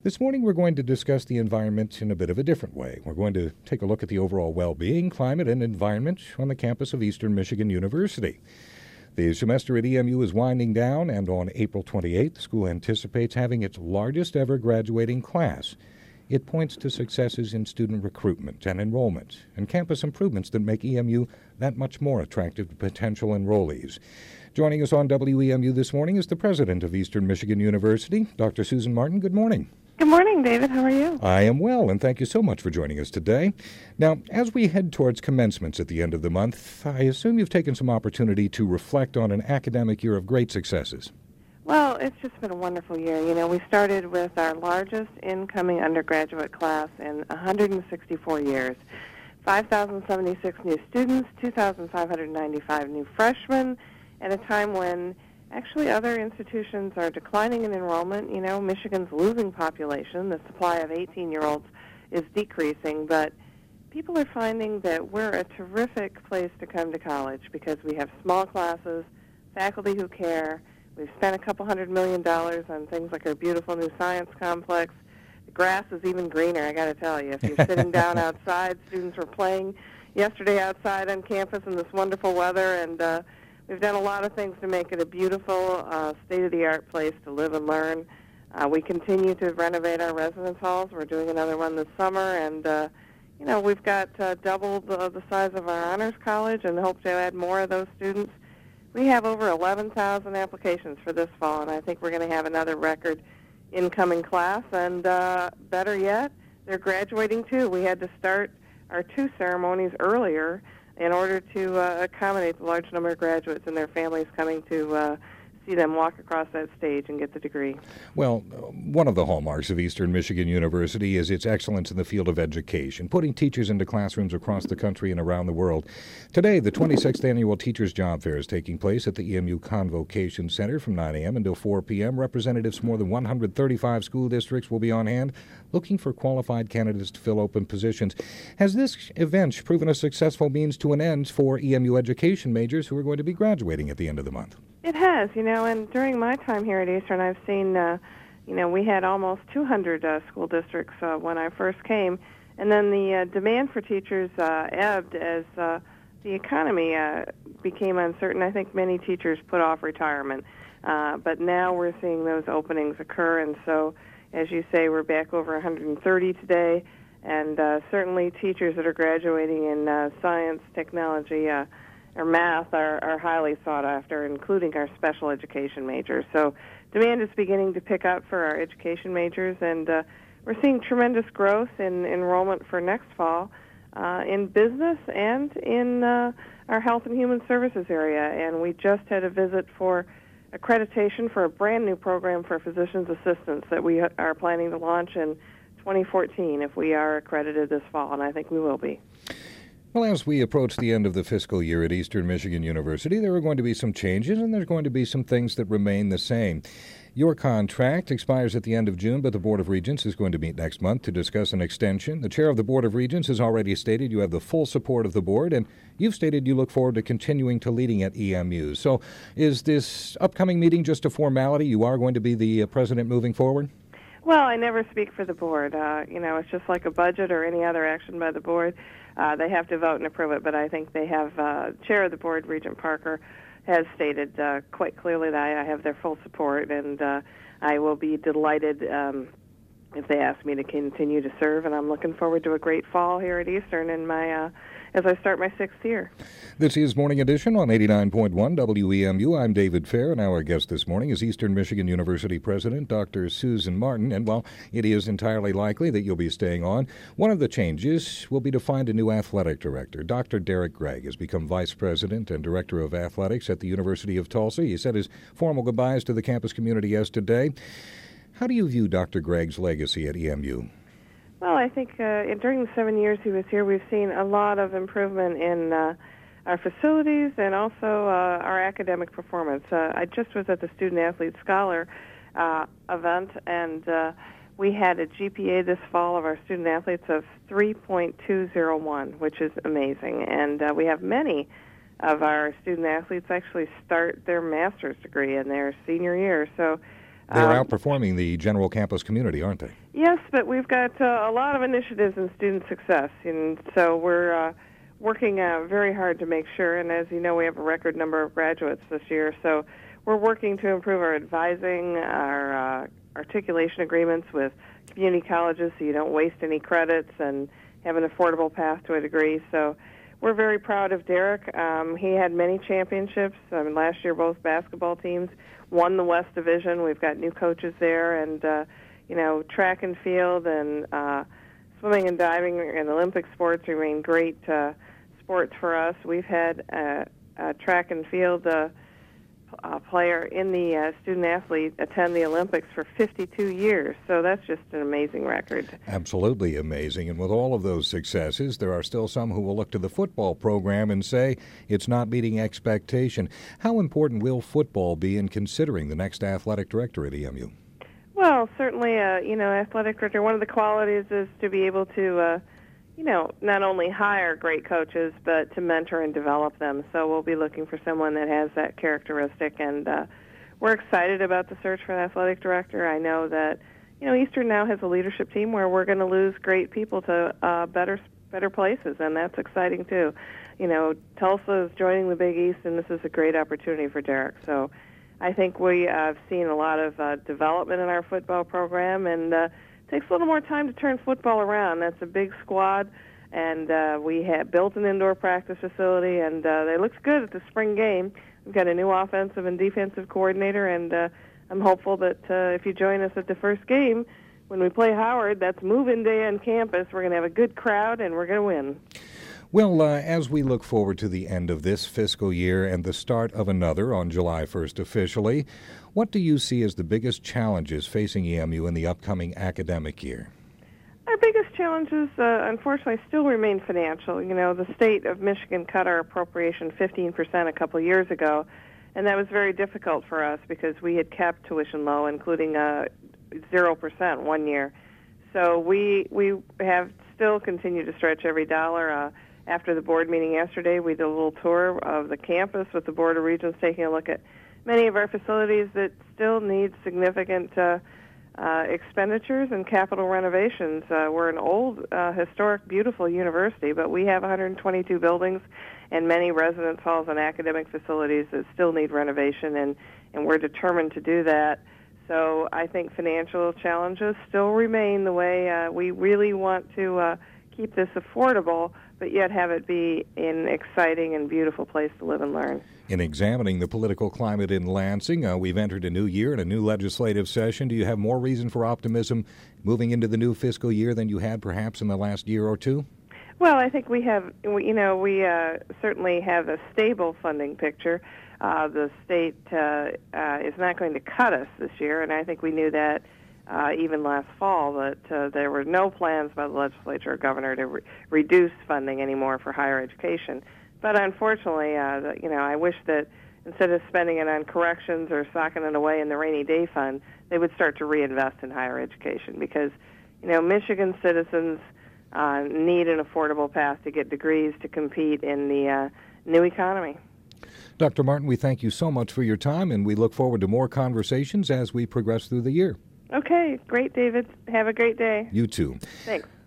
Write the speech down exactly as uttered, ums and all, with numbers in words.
This morning, we're going to discuss the environment in a bit of a different way. We're going to take a look at the overall well-being, climate, and environment on the campus of Eastern Michigan University. The semester at E M U is winding down, and on April twenty-eighth, the school anticipates having its largest ever graduating class. It points to successes in student recruitment and enrollment and campus improvements that make E M U that much more attractive to potential enrollees. Joining us on W E M U this morning is the president of Eastern Michigan University, Doctor Susan Martin. Good morning. Good morning, David. How are you? I am well, and thank you so much for joining us today. Now, as we head towards commencements at the end of the month, I assume you've taken some opportunity to reflect on an academic year of great successes. Well, it's just been a wonderful year. You know, we started with our largest incoming undergraduate class in one hundred sixty-four years. five thousand seventy-six new students, two thousand five hundred ninety-five new freshmen, at a time when actually other institutions are declining in enrollment. You know, Michigan's losing population. The supply of eighteen-year-olds is decreasing, but people are finding that we're a terrific place to come to college because we have small classes, faculty who care. We've spent a couple hundred million dollars on things like our beautiful new science complex. The grass is even greener, I got to tell you. If you're sitting down outside, students were playing yesterday outside on campus in this wonderful weather, and uh, we've done a lot of things to make it a beautiful, uh, state-of-the-art place to live and learn. Uh, we continue to renovate our residence halls. We're doing another one this summer, and uh, you know, we've got uh, double the, the size of our honors college and hope to add more of those students. We have over eleven thousand applications for this fall, and I think we're going to have another record incoming class. And uh, better yet, they're graduating too. We had to start our two ceremonies earlier in order to uh, accommodate the large number of graduates and their families coming to uh, see them walk across that stage and get the degree. Well, one of the hallmarks of Eastern Michigan University is its excellence in the field of education, putting teachers into classrooms across the country and around the world. Today, the twenty-sixth Annual Teachers Job Fair is taking place at the E M U Convocation Center from nine a.m. until four p.m. Representatives from more than one hundred thirty-five school districts will be on hand looking for qualified candidates to fill open positions. Has this event proven a successful means to an end for E M U education majors who are going to be graduating at the end of the month? It has, you know, and during my time here at Eastern, I've seen, uh, you know, we had almost two hundred uh, school districts uh, when I first came, and then the uh, demand for teachers uh, ebbed as uh, the economy uh, became uncertain. I think many teachers put off retirement, uh, but now we're seeing those openings occur, and so, as you say, we're back over one hundred thirty today, and uh, certainly teachers that are graduating in uh, science, technology, uh, or math are, are highly sought after, including our special education majors. So demand is beginning to pick up for our education majors, and uh, we're seeing tremendous growth in enrollment for next fall uh, in business and in uh, our health and human services area. And we just had a visit for accreditation for a brand new program for physician's assistants that we are planning to launch in twenty fourteen if we are accredited this fall, and I think we will be. Well, as we approach the end of the fiscal year at Eastern Michigan University, there are going to be some changes, and there's going to be some things that remain the same. Your contract expires at the end of June, but the Board of Regents is going to meet next month to discuss an extension. The chair of the Board of Regents has already stated you have the full support of the board, and you've stated you look forward to continuing to leading at E M U. So is this upcoming meeting just a formality? You are going to be the uh, president moving forward? Well, I never speak for the board. Uh, you know, it's just like a budget or any other action by the board. Uh, they have to vote and approve it, but I think they have, uh, chair of the board, Regent Parker, has stated uh, quite clearly that I have their full support, and uh, I will be delighted um, if they ask me to continue to serve, and I'm looking forward to a great fall here at Eastern in my uh, as I start my sixth year. This is Morning Edition on eighty-nine point one W E M U. I'm David Fair, and our guest this morning is Eastern Michigan University President Doctor Susan Martin. And while it is entirely likely that you'll be staying on, one of the changes will be to find a new athletic director. Doctor Derek Gregg has become Vice President and Director of Athletics at the University of Tulsa. He said his formal goodbyes to the campus community yesterday. How do you view Doctor Gregg's legacy at E M U? Well, I think uh, during the seven years he was here, we've seen a lot of improvement in uh, our facilities and also uh, our academic performance. Uh, I just was at the Student Athlete Scholar uh, event, and uh, we had a G P A this fall of our student athletes of three point two oh one, which is amazing. And uh, we have many of our student athletes actually start their master's degree in their senior year. So They're Um, outperforming the general campus community, aren't they? Yes, but we've got uh, a lot of initiatives in student success, and so we're uh, working uh, very hard to make sure, and as you know, we have a record number of graduates this year, so we're working to improve our advising, our uh, articulation agreements with community colleges so you don't waste any credits and have an affordable path to a degree. So we're very proud of Derek. Um, he had many championships. I mean, last year, both basketball teams won the West Division. We've got new coaches there, and uh, you know, track and field and uh, swimming and diving and Olympic sports remain great uh, sports for us. We've had uh, a track and field uh, uh, player in the uh, student athlete attend the Olympics for fifty-two years, so that's just an amazing record. Absolutely amazing. And with all of those successes, there are still some who will look to the football program and say it's not meeting expectation. How important will football be in considering the next athletic director at E M U? Well, certainly, uh, you know, athletic director, one of the qualities is to be able to, uh, you know, not only hire great coaches, but to mentor and develop them. So we'll be looking for someone that has that characteristic, and uh, we're excited about the search for an athletic director. I know that, you know, Eastern now has a leadership team where we're going to lose great people to uh, better better places, and that's exciting too. You know, Tulsa is joining the Big East, and this is a great opportunity for Derek. So I think we have seen a lot of uh, development in our football program, and uh, it takes a little more time to turn football around. That's a big squad, and uh, we have built an indoor practice facility, and uh, it looks good at the spring game. We've got a new offensive and defensive coordinator, and uh, I'm hopeful that uh, if you join us at the first game, when we play Howard, that's move-in day on campus. We're going to have a good crowd, and we're going to win. Well, uh, as we look forward to the end of this fiscal year and the start of another on July first officially, what do you see as the biggest challenges facing E M U in the upcoming academic year? Our biggest challenges, uh, unfortunately, still remain financial. You know, the state of Michigan cut our appropriation fifteen percent a couple of years ago, and that was very difficult for us because we had kept tuition low, including uh, zero percent one year. So we we have still continued to stretch every dollar. Uh, After the board meeting yesterday, we did a little tour of the campus with the Board of Regents, taking a look at many of our facilities that still need significant uh, uh, expenditures and capital renovations. Uh, we're an old, uh, historic, beautiful university, but we have one hundred twenty-two buildings and many residence halls and academic facilities that still need renovation, and, and we're determined to do that. So I think financial challenges still remain the way uh, we really want to uh, keep this affordable, but yet have it be an exciting and beautiful place to live and learn. In examining the political climate in Lansing, uh, we've entered a new year and a new legislative session. Do you have more reason for optimism moving into the new fiscal year than you had perhaps in the last year or two? Well, I think we have, you know, we uh, certainly have a stable funding picture. Uh, the state uh, uh, is not going to cut us this year, and I think we knew that Uh, even last fall, that uh, there were no plans by the legislature or governor to re- reduce funding anymore for higher education. But unfortunately, uh, the, you know, I wish that instead of spending it on corrections or socking it away in the rainy day fund, they would start to reinvest in higher education because, you know, Michigan citizens uh, need an affordable path to get degrees to compete in the uh, new economy. Doctor Martin, we thank you so much for your time, and we look forward to more conversations as we progress through the year. Okay, great, David. Have a great day. You too. Thanks.